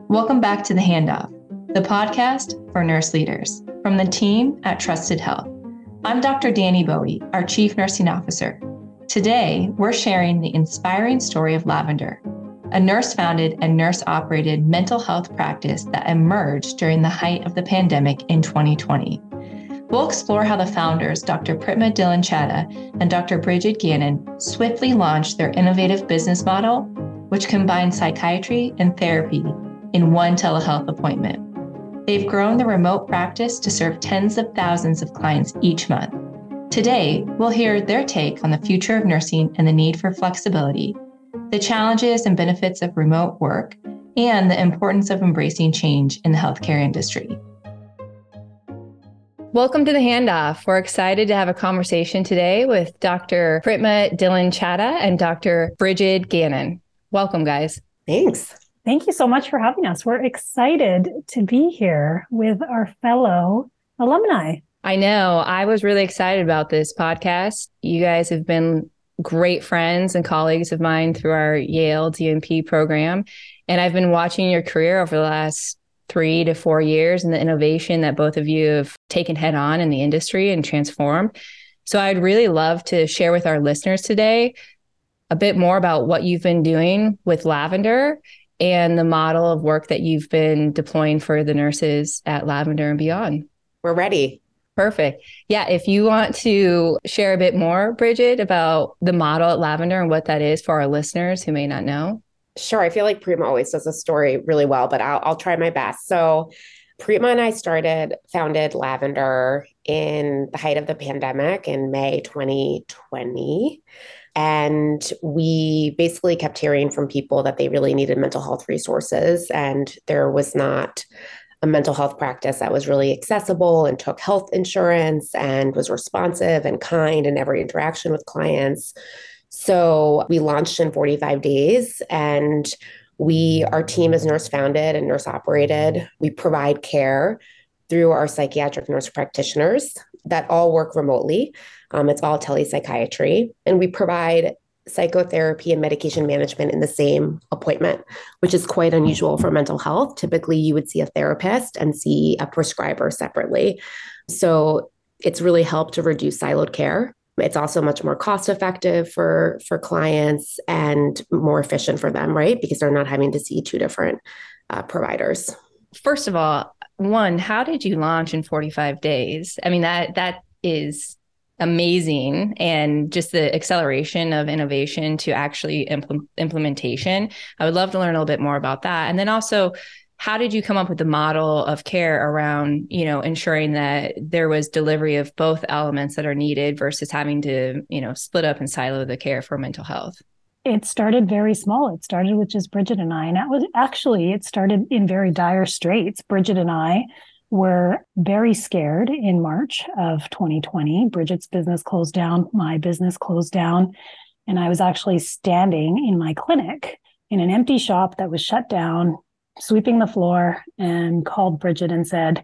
Welcome back to The Handoff, the podcast for nurse leaders from the team at Trusted Health. I'm Dr. Danny Bowie, our Chief Nursing Officer. Today, we're sharing the inspiring story of Lavender, a nurse-founded and nurse-operated mental health practice that emerged during the height of the pandemic in 2020. We'll explore how the founders, Dr. Pritma Dhillon and Dr. Bridget Gannon, swiftly launched their innovative business model, which combines psychiatry and therapy in one telehealth appointment. They've grown the remote practice to serve tens of thousands of clients each month. Today, we'll hear their take on the future of nursing and the need for flexibility, the challenges and benefits of remote work, and the importance of embracing change in the healthcare industry. Welcome to The Handoff. We're excited to have a conversation today with Dr. Pritma Dhillon and Dr. Bridget Gannon. Welcome, guys. Thanks. Thank you so much for having us. We're excited to be here with our fellow alumni. I know. I was really excited about this podcast. You guys have been great friends and colleagues of mine through our Yale DNP program. And I've been watching your career over the last 3 to 4 years and the innovation that both of you have taken head on in the industry and transformed. So I'd really love to share with our listeners today a bit more about what you've been doing with Lavender and the model of work that you've been deploying for the nurses at Lavender and beyond. We're ready. Perfect. Yeah, if you want to share a bit more, Bridget, about the model at Lavender and what that is for our listeners who may not know. Sure. I feel like Pritma always does a story really well, but I'll try my best. So Pritma and I founded Lavender in the height of the pandemic in May 2020. And we basically kept hearing from people that they really needed mental health resources. And there was not a mental health practice that was really accessible and took health insurance and was responsive and kind in every interaction with clients. So we launched in 45 days and our team is nurse founded and nurse operated. We provide care through our psychiatric nurse practitioners that all work remotely. It's all telepsychiatry. And we provide psychotherapy and medication management in the same appointment, which is quite unusual for mental health. Typically, you would see a therapist and see a prescriber separately. So it's really helped to reduce siloed care. It's also much more cost effective for clients and more efficient for them, right? Because they're not having to see two different providers. First of all, how did you launch in 45 days? I mean, that is amazing. And just the acceleration of innovation to actually implementation. I would love to learn a little bit more about that. And then also, how did you come up with the model of care around, ensuring that there was delivery of both elements that are needed versus having to, split up and silo the care for mental health? It started very small. It started with just Bridget and I. And it started in very dire straits. Bridget and I were very scared in March of 2020. Bridget's business closed down. My business closed down. And I was actually standing in my clinic in an empty shop that was shut down, sweeping the floor, and called Bridget and said,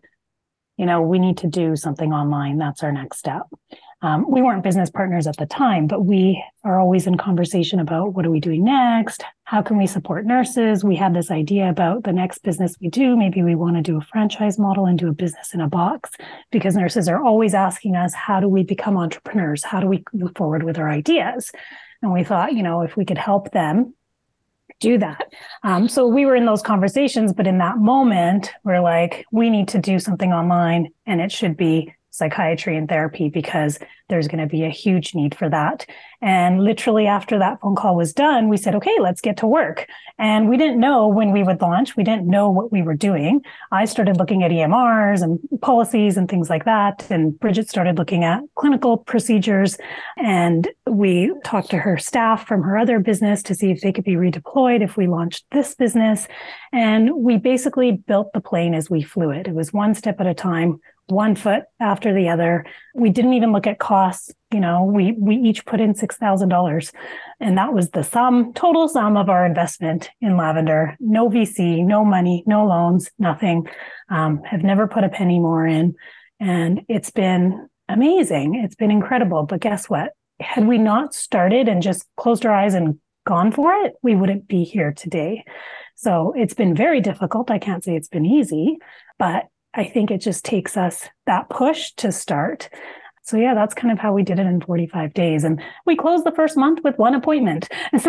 we need to do something online. That's our next step. We weren't business partners at the time, but we are always in conversation about what are we doing next? How can we support nurses? We had this idea about the next business we do. Maybe we want to do a franchise model and do a business in a box, because nurses are always asking us, how do we become entrepreneurs? How do we move forward with our ideas? And we thought, if we could help them do that. So we were in those conversations, but in that moment, we're like, we need to do something online, and it should be psychiatry and therapy, because there's going to be a huge need for that. And literally after that phone call was done, we said, okay, let's get to work. And we didn't know when we would launch. We didn't know what we were doing. I started looking at EMRs and policies and things like that. And Bridget started looking at clinical procedures. And we talked to her staff from her other business to see if they could be redeployed if we launched this business. And we basically built the plane as we flew it. It was one step at a time, one foot after the other. We didn't even look at costs. We each put in $6,000, and that was the total sum of our investment in Lavender. No VC, no money, no loans, nothing. Have never put a penny more in. And it's been amazing. It's been incredible. But guess what? Had we not started and just closed our eyes and gone for it, we wouldn't be here today. So it's been very difficult. I can't say it's been easy, but I think it just takes us that push to start. So yeah, that's kind of how we did it in 45 days. And we closed the first month with one appointment. So,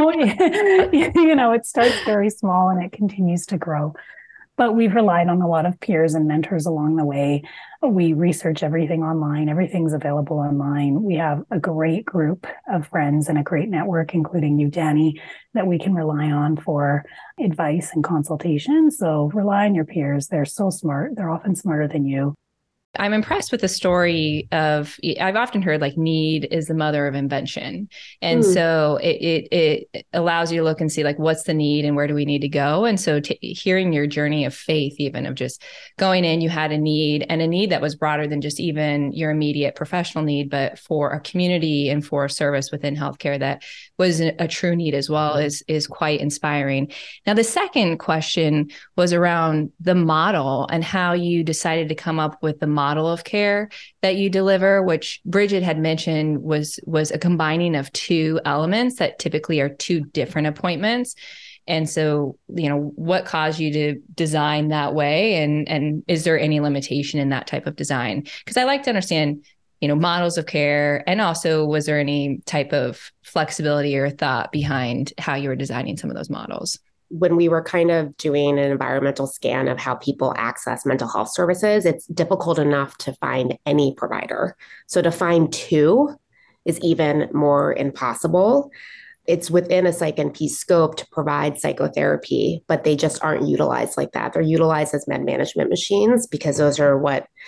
it starts very small and it continues to grow. But we've relied on a lot of peers and mentors along the way. We research everything online. Everything's available online. We have a great group of friends and a great network, including you, Danny, that we can rely on for advice and consultation. So rely on your peers. They're so smart. They're often smarter than you. I'm impressed with the story of, I've often heard like need is the mother of invention. And so it allows you to look and see like, what's the need and where do we need to go? And so hearing your journey of faith, even of just going in, you had a need and a need that was broader than just even your immediate professional need, but for a community and for a service within healthcare that was a true need as well is quite inspiring. Now, the second question was around the model and how you decided to come up with the model of care that you deliver, which Bridget had mentioned was a combining of two elements that typically are two different appointments. And so, what caused you to design that way? And is there any limitation in that type of design? Because I like to understand, models of care. And also, was there any type of flexibility or thought behind how you were designing some of those models? When we were kind of doing an environmental scan of how people access mental health services, it's difficult enough to find any provider. So to find two is even more impossible. It's within a Psych NP scope to provide psychotherapy, but they just aren't utilized like that. They're utilized as med management machines because those are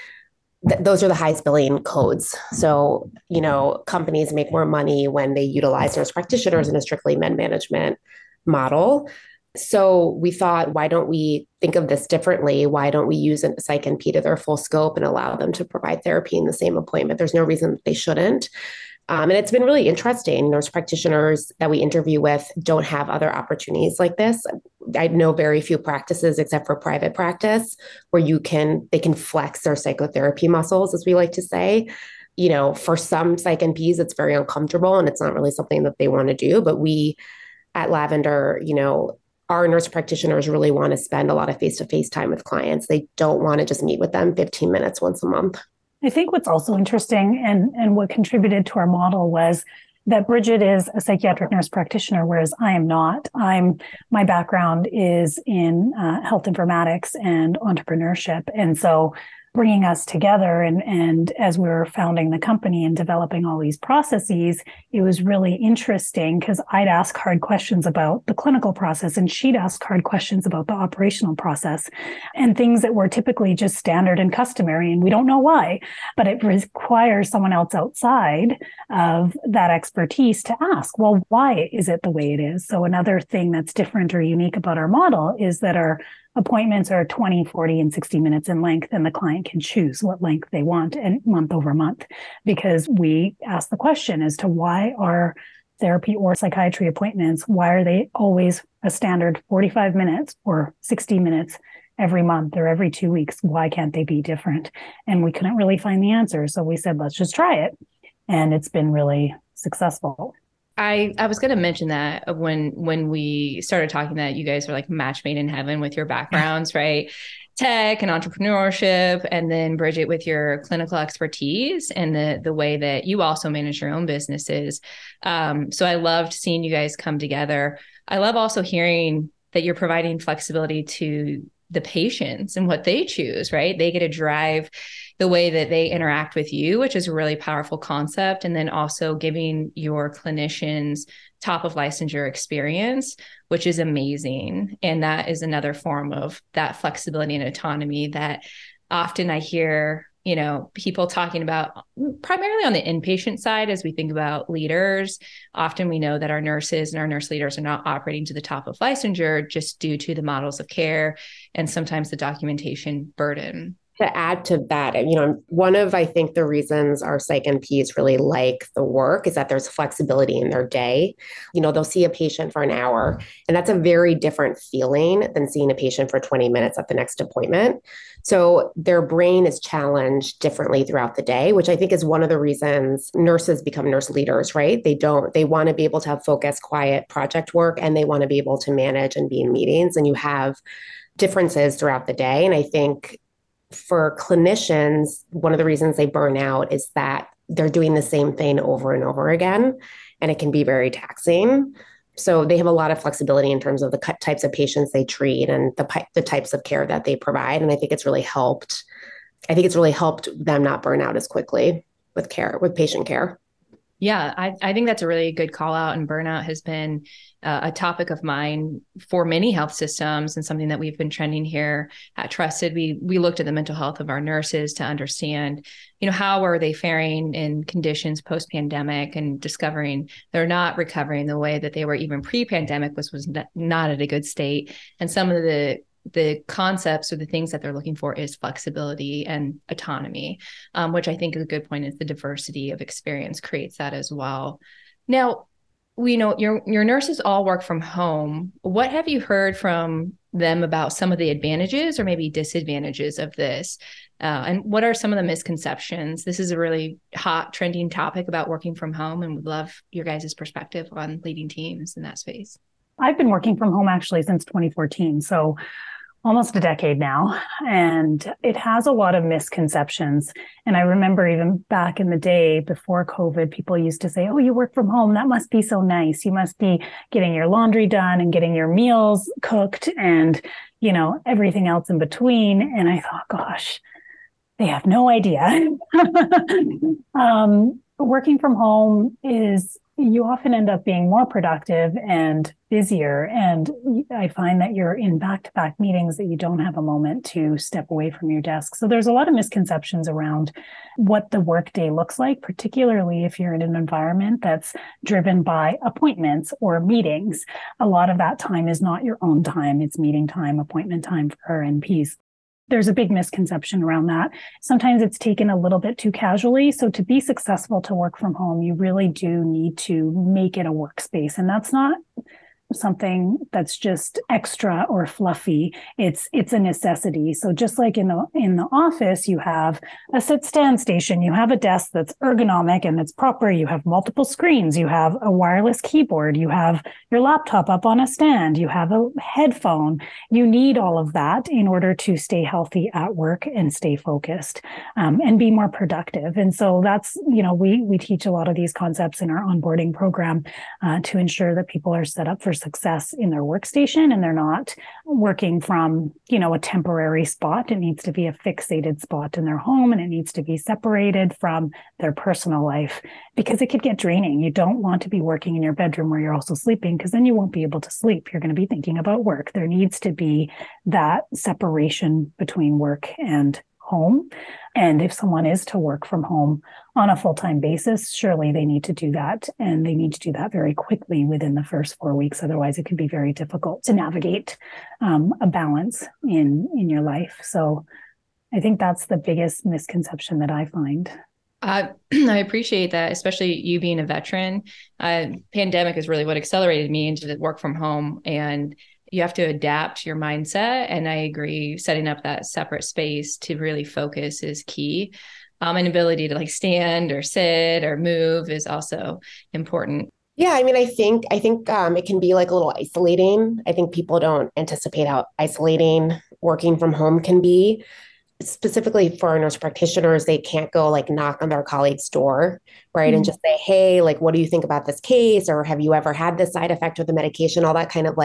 the highest billing codes. So, companies make more money when they utilize nurse practitioners in a strictly med management model. So we thought, why don't we think of this differently? Why don't we use a Psych NP to their full scope and allow them to provide therapy in the same appointment? There's no reason that they shouldn't. And it's been really interesting. Nurse practitioners that we interview with don't have other opportunities like this. I know very few practices except for private practice where they can flex their psychotherapy muscles, as we like to say. For some Psych NPs, it's very uncomfortable and it's not really something that they want to do. But we at Lavender, our nurse practitioners really want to spend a lot of face-to-face time with clients. They don't want to just meet with them 15 minutes once a month. I think what's also interesting and what contributed to our model was that Bridget is a psychiatric nurse practitioner, whereas I am not. My background is in health informatics and entrepreneurship. And so bringing us together and as we were founding the company and developing all these processes, it was really interesting because I'd ask hard questions about the clinical process and she'd ask hard questions about the operational process and things that were typically just standard and customary. And we don't know why, but it requires someone else outside of that expertise to ask, well, why is it the way it is? So another thing that's different or unique about our model is that our appointments are 20, 40, and 60 minutes in length, and the client can choose what length they want and month over month, because we ask the question as to why are therapy or psychiatry appointments, why are they always a standard 45 minutes or 60 minutes every month or every 2 weeks? Why can't they be different? And we couldn't really find the answer. So we said, let's just try it. And it's been really successful. I was going to mention that when we started talking that you guys are like match made in heaven with your backgrounds, right? Tech and entrepreneurship, and then Bridget with your clinical expertise and the way that you also manage your own businesses. So I loved seeing you guys come together. I love also hearing that you're providing flexibility to the patients and what they choose, right? They get to drive the way that they interact with you, which is a really powerful concept. And then also giving your clinicians top of licensure experience, which is amazing. And that is another form of that flexibility and autonomy that often I hear, people talking about primarily on the inpatient side. As we think about leaders, often we know that our nurses and our nurse leaders are not operating to the top of licensure just due to the models of care and sometimes the documentation burden. to add to that, one of, I think, the reasons our psych NPs really like the work is that there's flexibility in their day. They'll see a patient for an hour, and that's a very different feeling than seeing a patient for 20 minutes at the next appointment. So their brain is challenged differently throughout the day, which I think is one of the reasons nurses become nurse leaders, right? They want to be able to have focused, quiet project work, and they want to be able to manage and be in meetings, and you have differences throughout the day. And I think for clinicians, one of the reasons they burn out is that they're doing the same thing over and over again, and it can be very taxing. So they have a lot of flexibility in terms of the types of patients they treat and the types of care that they provide. And I think it's really helped. I think it's really helped them not burn out as quickly with patient care. Yeah, I think that's a really good call out. And burnout has been a topic of mine for many health systems, and something that we've been trending here at Trusted. We looked at the mental health of our nurses to understand, how are they faring in conditions post-pandemic, and discovering they're not recovering the way that they were even pre-pandemic, was not at a good state. And some of the concepts or the things that they're looking for is flexibility and autonomy, which I think is a good point, is the diversity of experience creates that as well. Now, we know your nurses all work from home. What have you heard from them about some of the advantages or maybe disadvantages of this? And what are some of the misconceptions? This is a really hot, trending topic about working from home, and would love your guys' perspective on leading teams in that space. I've been working from home actually since 2014. So almost a decade now, and it has a lot of misconceptions. And I remember even back in the day before COVID, people used to say, "Oh, you work from home. That must be so nice. You must be getting your laundry done and getting your meals cooked and, everything else in between." And I thought, gosh, they have no idea. Working from home you often end up being more productive and busier. And I find that you're in back-to-back meetings that you don't have a moment to step away from your desk. So there's a lot of misconceptions around what the workday looks like, particularly if you're in an environment that's driven by appointments or meetings. A lot of that time is not your own time. It's meeting time, appointment time for our NPs. There's a big misconception around that. Sometimes it's taken a little bit too casually. So to be successful to work from home, you really do need to make it a workspace. And that's not something that's just extra or fluffy. It's a necessity. So just like in the office, you have a sit-stand station, you have a desk that's ergonomic and it's proper, you have multiple screens, you have a wireless keyboard, you have your laptop up on a stand, you have a headphone. You need all of that in order to stay healthy at work and stay focused, and be more productive. And so that's, we teach a lot of these concepts in our onboarding program to ensure that people are set up for success in their workstation, and they're not working from, a temporary spot. It needs to be a fixated spot in their home, and it needs to be separated from their personal life, because it could get draining. You don't want to be working in your bedroom where you're also sleeping, because then you won't be able to sleep. You're going to be thinking about work. There needs to be that separation between work and home. And if someone is to work from home on a full-time basis, surely they need to do that. And they need to do that very quickly within the first 4 weeks. Otherwise, it can be very difficult to navigate a balance in your life. So I think that's the biggest misconception that I find. I appreciate that, especially you being a veteran. Pandemic is really what accelerated me into the work from home, and you have to adapt your mindset. And I agree, setting up that separate space to really focus is key. An ability to stand or sit or move is also important. Yeah, I think it can be like a little isolating. I think people don't anticipate how isolating working from home can be. Specifically for our nurse practitioners, they can't go knock on their colleague's door, right? Mm-hmm. And just say, "Hey, what do you think about this case? Or have you ever had this side effect with the medication?" All that kind of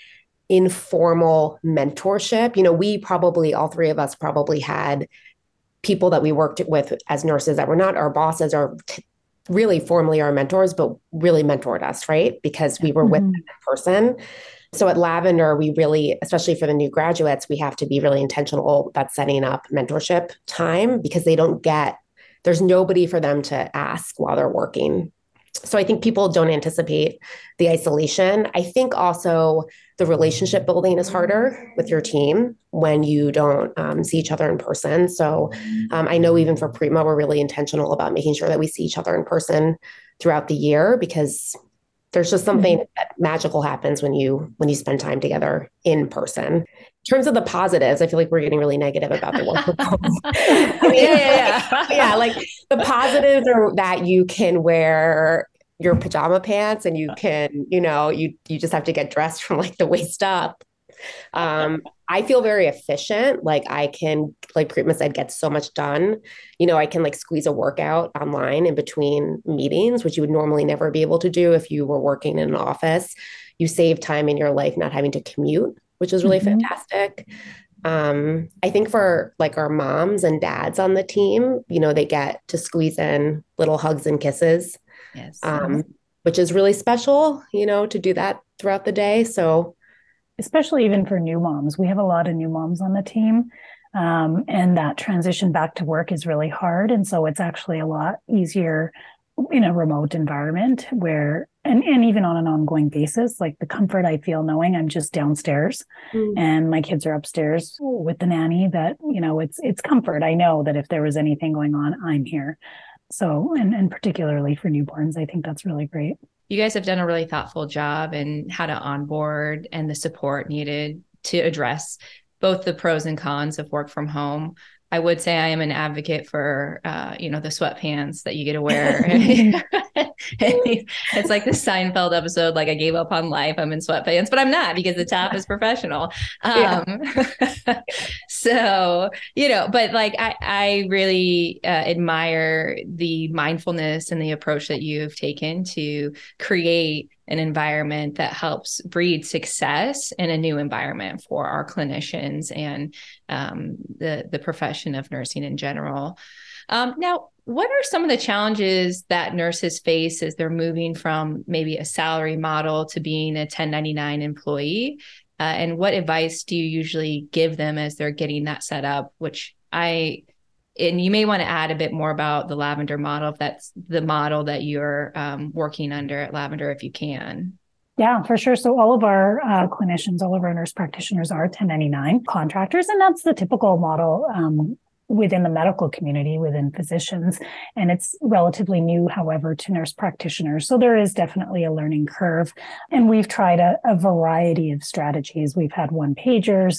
informal mentorship. We probably, all three of us probably had people that we worked with as nurses that were not our bosses or really formally our mentors, but really mentored us, right? Because we were with them in person. So at Lavender, we really, especially for the new graduates, we have to be really intentional about setting up mentorship time, because there's nobody for them to ask while they're working. So I think people don't anticipate the isolation. I think also the relationship building is harder with your team when you don't see each other in person. So I know even for Prima, we're really intentional about making sure that we see each other in person throughout the year, because there's just something that magical happens when you spend time together in person. In terms of the positives, I feel like we're getting really negative about the work from home. Yeah. Like the positives are that you can wear your pajama pants and you can, you just have to get dressed from like the waist up. I feel very efficient. Like I can, like Prima said, get so much done. I can like squeeze a workout online in between meetings, which you would normally never be able to do if you were working in an office. You save time in your life not having to commute, which is really fantastic. I think for like our moms and dads on the team, they get to squeeze in little hugs and kisses, Yes. Which is really special, to do that throughout the day. So especially even for new moms. We have a lot of new moms on the team. And that transition back to work is really hard. And so it's actually a lot easier in a remote environment where, and even on an ongoing basis, like the comfort I feel knowing I'm just downstairs and my kids are upstairs with the nanny, that, it's comfort. I know that if there was anything going on, I'm here. So, and particularly for newborns, I think that's really great. You guys have done a really thoughtful job in how to onboard and the support needed to address both the pros and cons of work from home. I would say I am an advocate for, the sweatpants that you get to wear. It's like the Seinfeld episode, like I gave up on life, I'm in sweatpants, but I'm not, because the top is professional. So, but like, I really admire the mindfulness and the approach that you've taken to create an environment that helps breed success in a new environment for our clinicians and the profession of nursing in general. Now, what are some of the challenges that nurses face as they're moving from maybe a salary model to being a 1099 employee? And what advice do you usually give them as they're getting that set up, and you may want to add a bit more about the Lavender model, if that's the model that you're working under at Lavender, if you can. Yeah, for sure. So all of our clinicians, all of our nurse practitioners are 1099 contractors, and that's the typical model within the medical community, within physicians. And it's relatively new, however, to nurse practitioners. So there is definitely a learning curve. And we've tried a variety of strategies. We've had one-pagers.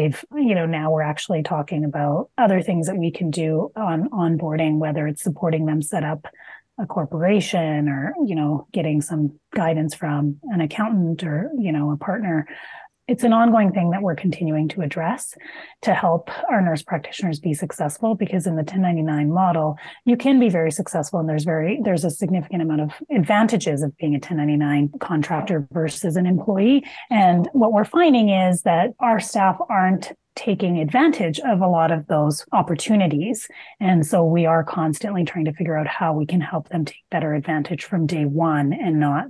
Now we're actually talking about other things that we can do on onboarding, whether it's supporting them set up a corporation or, getting some guidance from an accountant or, a partner. It's an ongoing thing that we're continuing to address to help our nurse practitioners be successful, because in the 1099 model, you can be very successful, and there's a significant amount of advantages of being a 1099 contractor versus an employee. And what we're finding is that our staff aren't taking advantage of a lot of those opportunities. And so we are constantly trying to figure out how we can help them take better advantage from day one, and not,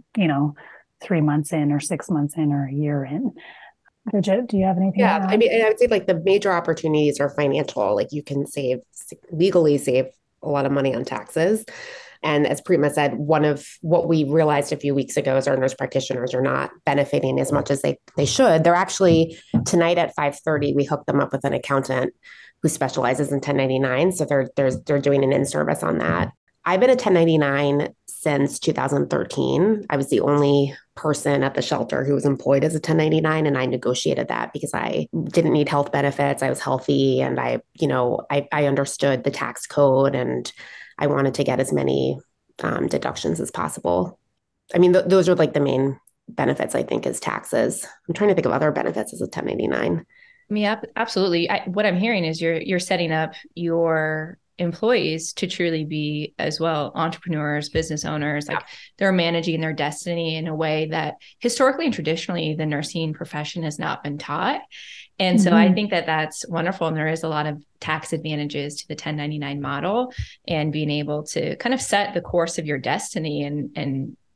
3 months in or 6 months in or a year in. Bridget, do you have anything? Yeah, I would say like the major opportunities are financial. Like you can legally save a lot of money on taxes. And as Prima said, one of what we realized a few weeks ago is our nurse practitioners are not benefiting as much as they should. They're actually, tonight at 5:30, we hooked them up with an accountant who specializes in 1099. So they're doing an in-service on that. I've been a 1099 since 2013. I was the only person at the shelter who was employed as a 1099, and I negotiated that because I didn't need health benefits. I was healthy, and I understood the tax code, and I wanted to get as many deductions as possible. I mean, those are like the main benefits, I think, is taxes. I'm trying to think of other benefits as a 1099. Yeah, absolutely. What I'm hearing is you're setting up your employees to truly be as well entrepreneurs, business owners. Like they're managing their destiny in a way that historically and traditionally the nursing profession has not been taught. And so I think that that's wonderful. And there is a lot of tax advantages to the 1099 model, and being able to kind of set the course of your destiny and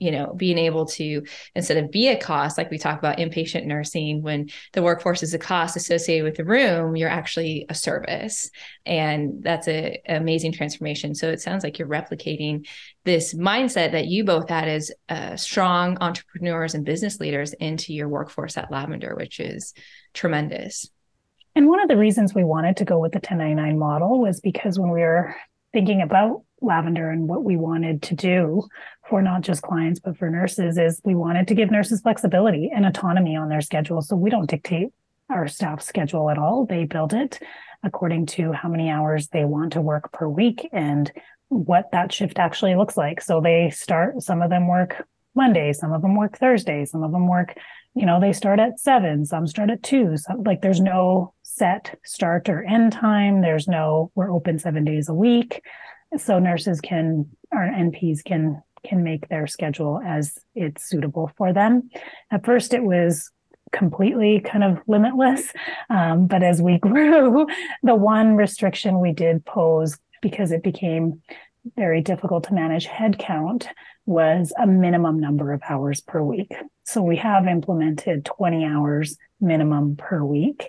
being able to, instead of be a cost, like we talk about inpatient nursing, when the workforce is a cost associated with the room, you're actually a service. And that's an amazing transformation. So it sounds like you're replicating this mindset that you both had as strong entrepreneurs and business leaders into your workforce at Lavender, which is tremendous. And one of the reasons we wanted to go with the 1099 model was because when we were thinking about Lavender and what we wanted to do for not just clients, but for nurses, is we wanted to give nurses flexibility and autonomy on their schedule. So we don't dictate our staff's schedule at all. They build it according to how many hours they want to work per week and what that shift actually looks like. So some of them work Monday, some of them work Thursday, some of them work, they start at 7, some start at 2. There's no set start or end time. We're open 7 days a week. So nurses or NPs can make their schedule as it's suitable for them. At first, it was completely kind of limitless. But as we grew, the one restriction we did pose, because it became very difficult to manage headcount, was a minimum number of hours per week. So we have implemented 20 hours minimum per week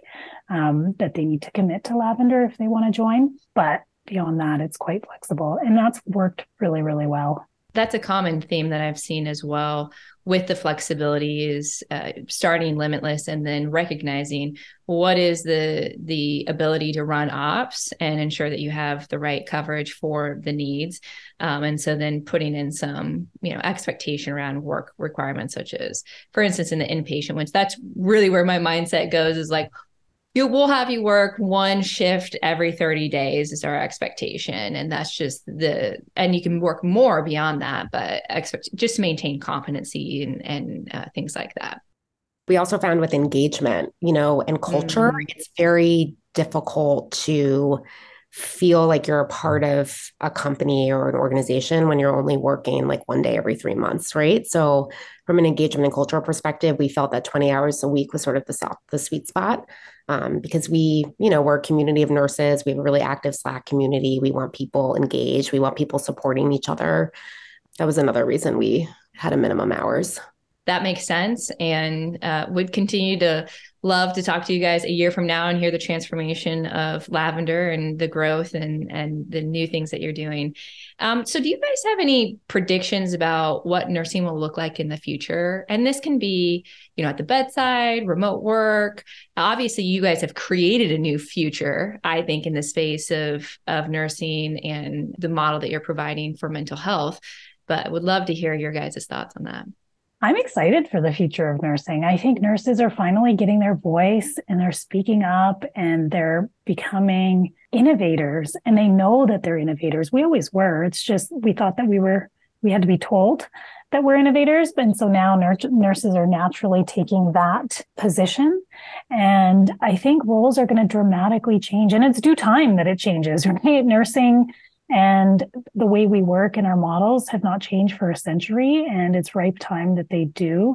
that they need to commit to Lavender if they want to join. But beyond that, it's quite flexible. And that's worked really, really well. That's a common theme that I've seen as well with the flexibility is starting limitless and then recognizing what is the ability to run ops and ensure that you have the right coverage for the needs. And so then putting in some, expectation around work requirements, such as, for instance, in the inpatient, which that's really where my mindset goes, is like, we'll have you work one shift every 30 days is our expectation. And that's just and you can work more beyond that, but just to maintain competency and things like that. We also found with engagement, and culture, it's very difficult to feel like you're a part of a company or an organization when you're only working like one day every 3 months, right? So from an engagement and cultural perspective, we felt that 20 hours a week was sort of the sweet spot. Because we're a community of nurses. We have a really active Slack community. We want people engaged. We want people supporting each other. That was another reason we had a minimum hours. That makes sense, and would continue to love to talk to you guys a year from now and hear the transformation of Lavender and the growth and the new things that you're doing. So do you guys have any predictions about what nursing will look like in the future? And this can be, at the bedside, remote work. Obviously, you guys have created a new future, I think, in the space of nursing and the model that you're providing for mental health, but would love to hear your guys' thoughts on that. I'm excited for the future of nursing. I think nurses are finally getting their voice and they're speaking up and they're becoming innovators, and they know that they're innovators. We always were. It's just we thought that we had to be told that we're innovators. And so now nurses are naturally taking that position. And I think roles are going to dramatically change, and it's due time that it changes, right? Nursing and the way we work and our models have not changed for a century, and it's ripe time that they do.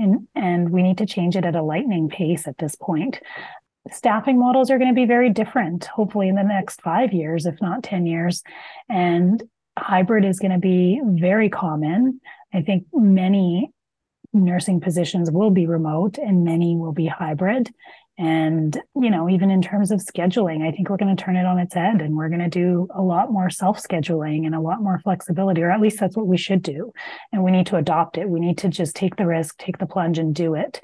And we need to change it at a lightning pace at this point. Staffing models are going to be very different, hopefully in the next 5 years, if not 10 years. And hybrid is going to be very common. I think many nursing positions will be remote and many will be hybrid. And, even in terms of scheduling, I think we're going to turn it on its head, and we're going to do a lot more self-scheduling and a lot more flexibility, or at least that's what we should do. And we need to adopt it. We need to just take the risk, take the plunge and do it.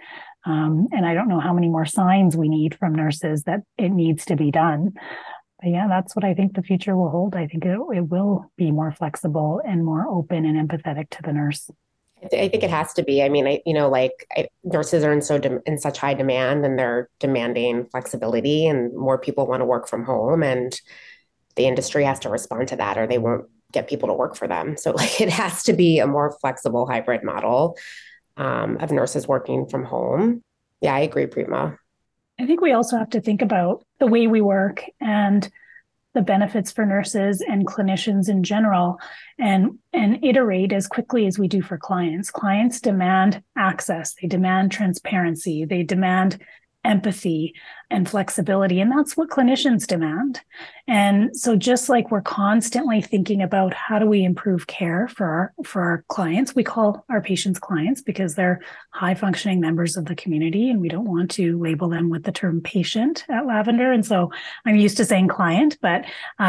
And I don't know how many more signs we need from nurses that it needs to be done. But yeah, that's what I think the future will hold. I think it will be more flexible and more open and empathetic to the nurse. I think it has to be. I mean, nurses are in such high demand, and they're demanding flexibility, and more people want to work from home, and the industry has to respond to that, or they won't get people to work for them. So it has to be a more flexible hybrid model of nurses working from home. Yeah, I agree, Preema. I think we also have to think about the way we work and the benefits for nurses and clinicians in general, and iterate as quickly as we do for clients. Clients demand access. They demand transparency. They demand empathy and flexibility. And that's what clinicians demand. And so just like we're constantly thinking about how do we improve care for our clients, we call our patients clients because they're high functioning members of the community, and we don't want to label them with the term patient at Lavender. And so I'm used to saying client, but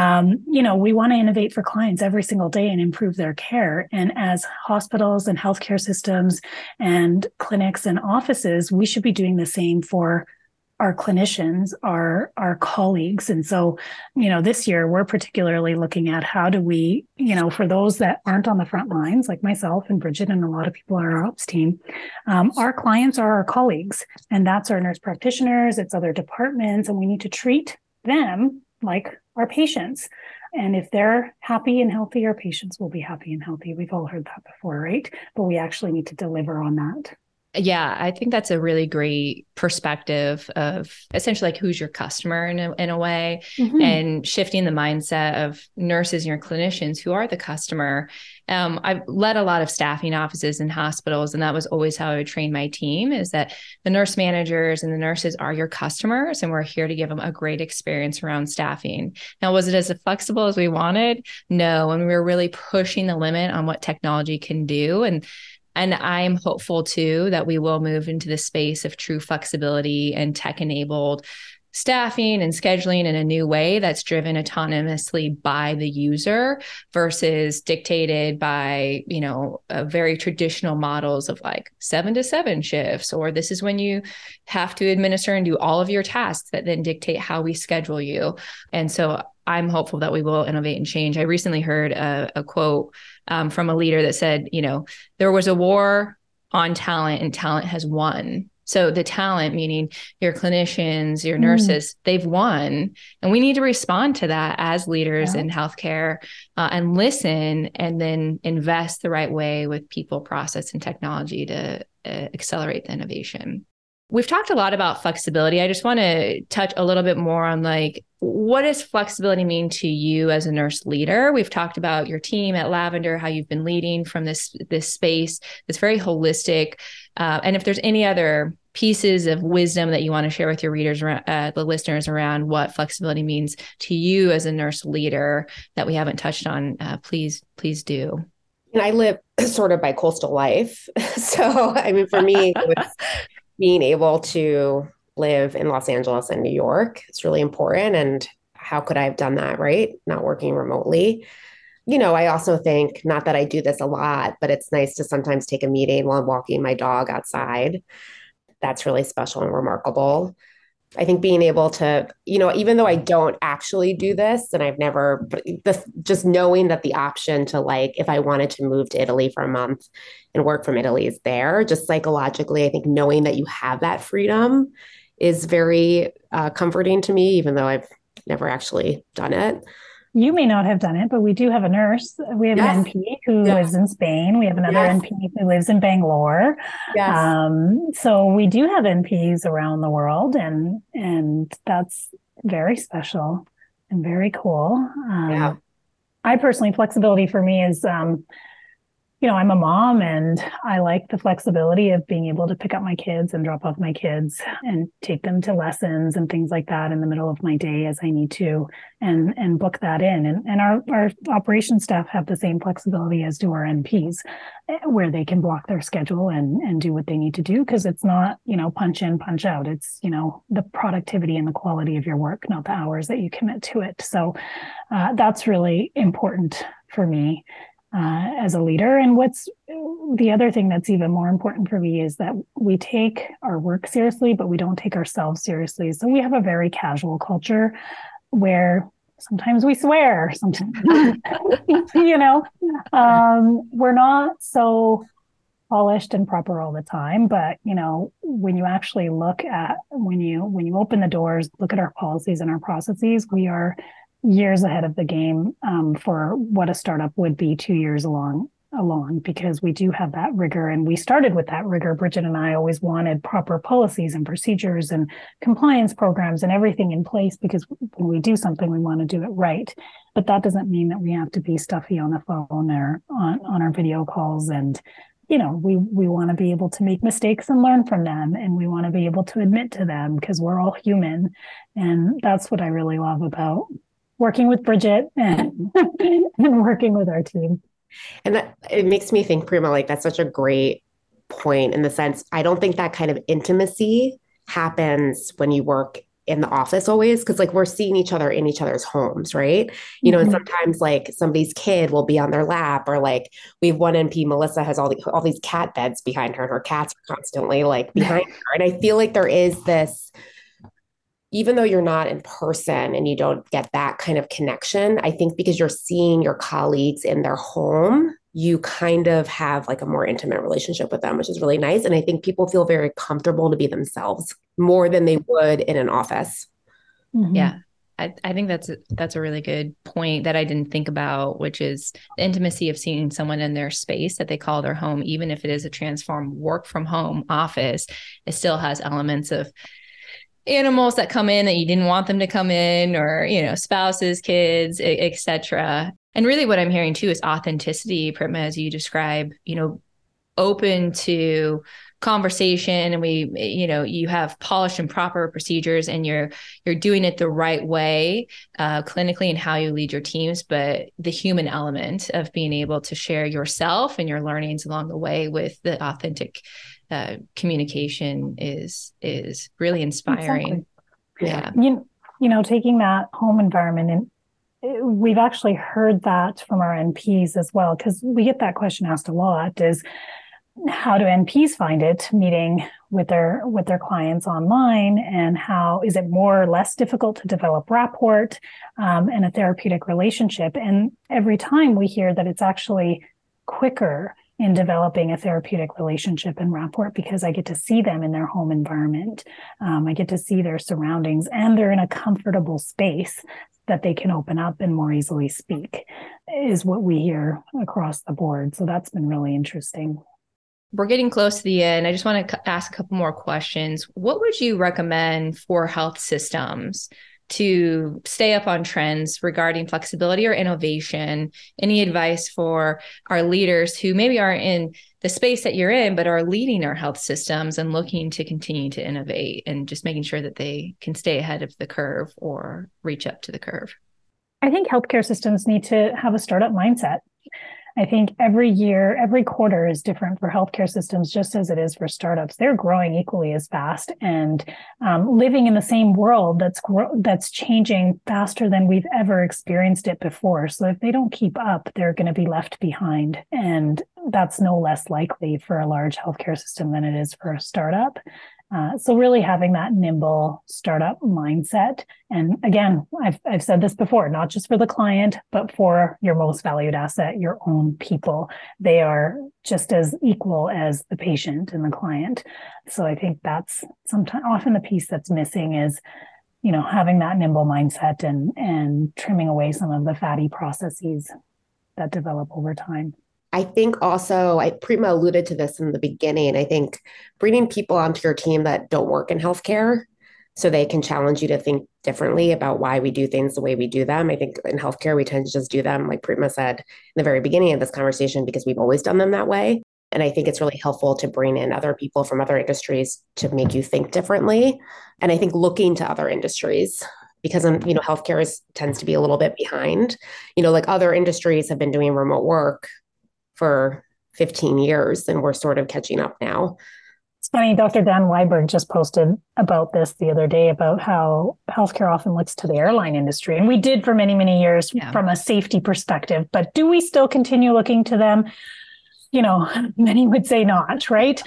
we want to innovate for clients every single day and improve their care. And as hospitals and healthcare systems and clinics and offices, we should be doing the same for our clinicians, our colleagues. And so, this year we're particularly looking at how do we, for those that aren't on the front lines, like myself and Bridget and a lot of people on our ops team, our clients are our colleagues, and that's our nurse practitioners, it's other departments, and we need to treat them like our patients. And if they're happy and healthy, our patients will be happy and healthy. We've all heard that before, right? But we actually need to deliver on that. Yeah, I think that's a really great perspective of essentially like who's your customer in a way, and shifting the mindset of nurses and your clinicians who are the customer. I've led a lot of staffing offices in hospitals, and that was always how I would train my team, is that the nurse managers and the nurses are your customers, and we're here to give them a great experience around staffing. Now, was it as flexible as we wanted? No, and we were really pushing the limit on what technology can do. And I'm hopeful too that we will move into the space of true flexibility and tech-enabled staffing and scheduling in a new way that's driven autonomously by the user versus dictated by, very traditional models of like 7 to 7 shifts, or this is when you have to administer and do all of your tasks that then dictate how we schedule you. And so I'm hopeful that we will innovate and change. I recently heard a quote from a leader that said, there was a war on talent and talent has won. So the talent, meaning your clinicians, your nurses, they've won. And we need to respond to that as leaders in healthcare and listen, and then invest the right way with people, process, and technology to accelerate the innovation. We've talked a lot about flexibility. I just want to touch a little bit more on what does flexibility mean to you as a nurse leader? We've talked about your team at Lavender, how you've been leading from this space that's very holistic. And if there's any other pieces of wisdom that you want to share with your readers, the listeners, around what flexibility means to you as a nurse leader that we haven't touched on, please do. And I live sort of by coastal life. So, for me, it was being able to live in Los Angeles and New York. It's really important. And how could I have done that, right? Not working remotely. I also think, not that I do this a lot, but it's nice to sometimes take a meeting while I'm walking my dog outside. That's really special and remarkable. I think being able to, even though I don't actually do this, and I've never, just knowing that the option to if I wanted to move to Italy for a month and work from Italy is there, just psychologically, I think knowing that you have that freedom is very comforting to me, even though I've never actually done it. You may not have done it, but we do have a nurse. We have an NP who lives in Spain. We have another NP who lives in Bangalore. So we do have NPs around the world, and that's very special and very cool. I personally, flexibility for me is, I'm a mom, and I like the flexibility of being able to pick up my kids and drop off my kids and take them to lessons and things like that in the middle of my day as I need to, and book that in. And our operations staff have the same flexibility as do our NPs, where they can block their schedule and do what they need to do, because it's not, punch in, punch out. It's, the productivity and the quality of your work, not the hours that you commit to it. So that's really important for me as a leader. And what's the other thing that's even more important for me is that we take our work seriously, but we don't take ourselves seriously. So we have a very casual culture where sometimes we swear, sometimes, we're not so polished and proper all the time. But, when you actually look at, when you open the doors, look at our policies and our processes, we are years ahead of the game for what a startup would be 2 years along, because we do have that rigor. And we started with that rigor. Bridget and I always wanted proper policies and procedures and compliance programs and everything in place, because when we do something, we want to do it right. But that doesn't mean that we have to be stuffy on the phone or on our video calls and we want to be able to make mistakes and learn from them. And we want to be able to admit to them because we're all human. And that's what I really love about working with Bridget and, and working with our team. And that it makes me think, Prima, like that's such a great point in the sense, I don't think that kind of intimacy happens when you work in the office always, because like we're seeing each other in each other's homes, right? You know, and sometimes like somebody's kid will be on their lap, or like we have one NP, Melissa has all these cat beds behind her, and her cats are constantly like behind her. And I feel like there is this, even though you're not in person and you don't get that kind of connection, I think because you're seeing your colleagues in their home, you kind of have like a more intimate relationship with them, which is really nice. And I think people feel very comfortable to be themselves more than they would in an office. Mm-hmm. Yeah. I think that's a really good point that I didn't think about, which is the intimacy of seeing someone in their space that they call their home. Even if it is a transformed work from home office, it still has elements of animals that come in that you didn't want them to come in, or, spouses, kids, etc. And really what I'm hearing too is authenticity, Pritma, as you describe, open to conversation, and you have polished and proper procedures, and you're doing it the right way clinically and how you lead your teams. But the human element of being able to share yourself and your learnings along the way with the authentic communication is really inspiring. Exactly. Yeah. Taking that home environment, and we've actually heard that from our NPs as well, because we get that question asked a lot, is how do NPs find it meeting with their clients online, and how is it more or less difficult to develop rapport and a therapeutic relationship? And every time we hear that it's actually quicker in developing a therapeutic relationship and rapport, because I get to see them in their home environment. I get to see their surroundings, and they're in a comfortable space that they can open up and more easily speak, is what we hear across the board. So that's been really interesting. We're getting close to the end. I just want to ask a couple more questions. What would you recommend for health systems to stay up on trends regarding flexibility or innovation? Any advice for our leaders who maybe aren't in the space that you're in, but are leading our health systems and looking to continue to innovate, and just making sure that they can stay ahead of the curve or reach up to the curve? I think healthcare systems need to have a startup mindset. I think every year, every quarter is different for healthcare systems, just as it is for startups. They're growing equally as fast, and living in the same world that's changing faster than we've ever experienced it before. So if they don't keep up, they're going to be left behind. And that's no less likely for a large healthcare system than it is for a startup. So really having that nimble startup mindset. And again, I've said this before, not just for the client, but for your most valued asset, your own people. They are just as equal as the patient and the client. So I think that's often the piece that's missing is, having that nimble mindset and trimming away some of the fatty processes that develop over time. I think also, Prima alluded to this in the beginning, I think bringing people onto your team that don't work in healthcare so they can challenge you to think differently about why we do things the way we do them. I think in healthcare, we tend to just do them, like Prima said in the very beginning of this conversation, because we've always done them that way. And I think it's really helpful to bring in other people from other industries to make you think differently. And I think looking to other industries, because healthcare tends to be a little bit behind. Like other industries have been doing remote work for 15 years, and we're sort of catching up now. It's funny, Dr. Dan Weiberg just posted about this the other day, about how healthcare often looks to the airline industry. And we did for many, many years from a safety perspective, but do we still continue looking to them? Many would say not, right?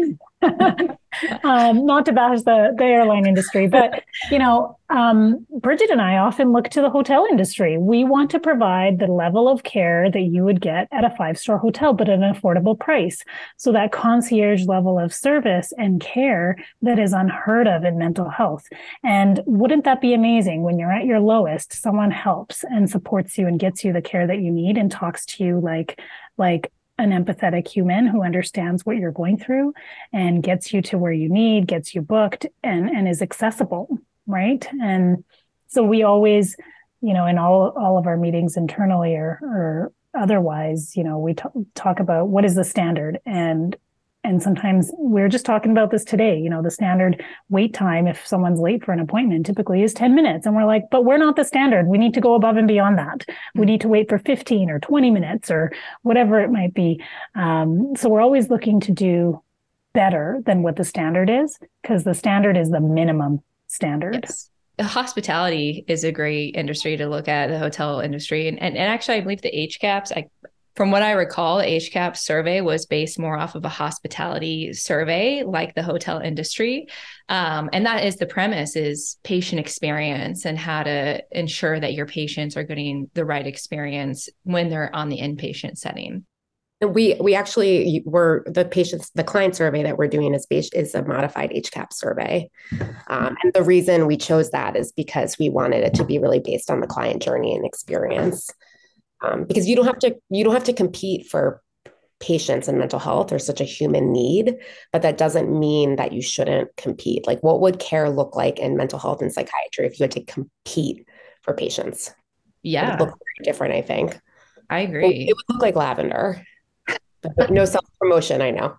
Not to bash the airline industry, but, Bridget and I often look to the hotel industry. We want to provide the level of care that you would get at a 5-star hotel, but at an affordable price. So that concierge level of service and care that is unheard of in mental health. And wouldn't that be amazing when you're at your lowest, someone helps and supports you and gets you the care that you need and talks to you like an empathetic human who understands what you're going through and gets you to where you need, gets you booked, and is accessible, right? And so we always, in all of our meetings internally are otherwise, we talk about what is the standard, and sometimes we're just talking about this today. The standard wait time, if someone's late for an appointment, typically is 10 minutes. And we're like, but we're not the standard. We need to go above and beyond that. We need to wait for 15 or 20 minutes or whatever it might be. So we're always looking to do better than what the standard is, because the standard is the minimum standard. Yes. Hospitality is a great industry to look at, the hotel industry. And actually, I believe the HCAHPS, from what I recall, the HCAHPS survey was based more off of a hospitality survey, like the hotel industry. And that is the premise, is patient experience and how to ensure that your patients are getting the right experience when they're on the inpatient setting. We actually the client survey that we're doing is a modified HCAHPS survey. And the reason we chose that is because we wanted it to be really based on the client journey and experience. Because you don't have to compete for patients in mental health. There's such a human need, but that doesn't mean that you shouldn't compete. Like, what would care look like in mental health and psychiatry if you had to compete for patients? Yeah. It would look very different, I think. I agree. It would look like Lavender. But no self-promotion, I know.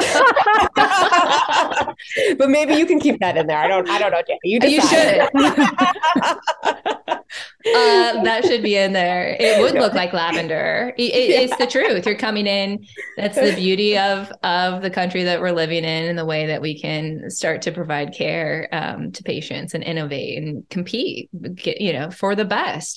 But maybe you can keep that in there. I don't know, Jamie. You decide. You should. That should be in there. It would look like Lavender. It's the truth. You're coming in. That's the beauty of the country that we're living in, and the way that we can start to provide care to patients and innovate and compete, for the best.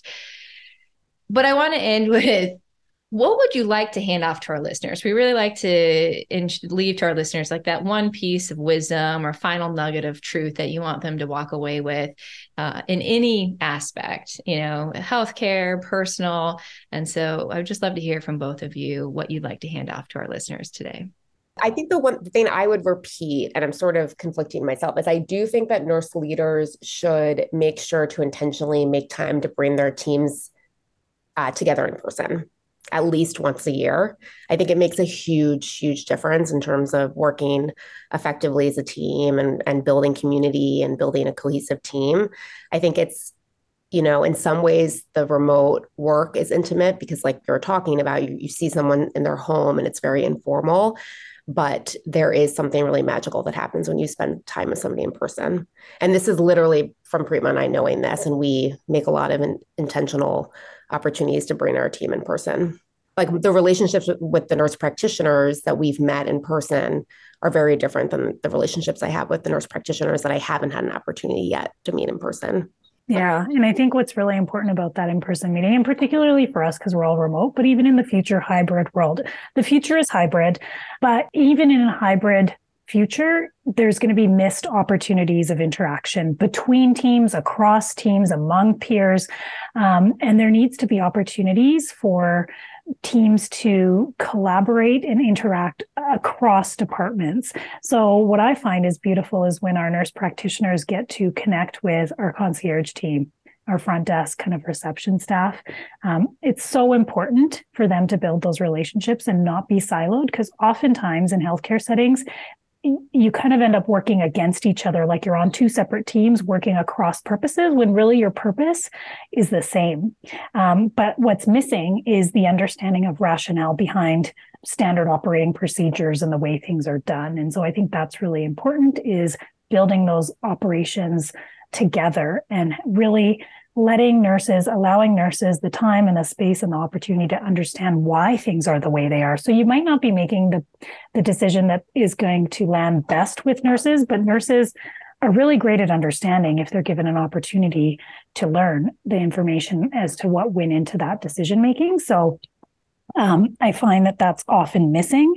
But I want to end with, what would you like to hand off to our listeners? We really like to leave to our listeners like that one piece of wisdom or final nugget of truth that you want them to walk away with in any aspect, healthcare, personal. And so I would just love to hear from both of you what you'd like to hand off to our listeners today. I think the one thing I would repeat, and I'm sort of conflicting myself, is I do think that nurse leaders should make sure to intentionally make time to bring their teams together in person at least once a year. I think it makes a huge, huge difference in terms of working effectively as a team and building community and building a cohesive team. I think it's, in some ways the remote work is intimate because, like you're talking about, you see someone in their home and it's very informal, but there is something really magical that happens when you spend time with somebody in person. And this is literally from Preetma and I knowing this, and we make a lot of intentional opportunities to bring our team in person. Like, the relationships with the nurse practitioners that we've met in person are very different than the relationships I have with the nurse practitioners that I haven't had an opportunity yet to meet in person. Yeah. And I think what's really important about that in-person meeting, and particularly for us, because we're all remote, but even in the future hybrid world, the future is hybrid, but even in a hybrid future, there's going to be missed opportunities of interaction between teams, across teams, among peers. And there needs to be opportunities for teams to collaborate and interact across departments. So what I find is beautiful is when our nurse practitioners get to connect with our concierge team, our front desk kind of reception staff. It's so important for them to build those relationships and not be siloed, because oftentimes in healthcare settings, you kind of end up working against each other, like you're on two separate teams working across purposes, when really your purpose is the same. But what's missing is the understanding of rationale behind standard operating procedures and the way things are done. And so I think that's really important, is building those operations together and really allowing nurses the time and the space and the opportunity to understand why things are the way they are. So you might not be making the decision that is going to land best with nurses, but nurses are really great at understanding if they're given an opportunity to learn the information as to what went into that decision making. So I find that that's often missing.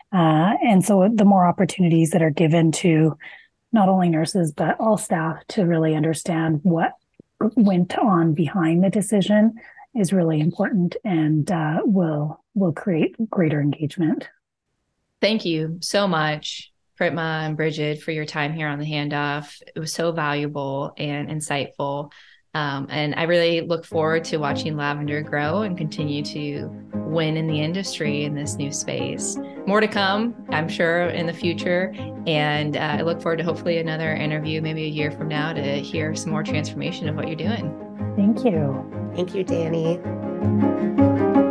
And so the more opportunities that are given to not only nurses, but all staff to really understand what went on behind the decision is really important, and will create greater engagement. Thank you so much, Preetma and Bridget, for your time here on the Handoff. It was so valuable and insightful. And I really look forward to watching Lavender grow and continue to win in the industry in this new space. More to come, I'm sure, in the future. And I look forward to hopefully another interview, maybe a year from now, to hear some more transformation of what you're doing. Thank you. Thank you, Danny.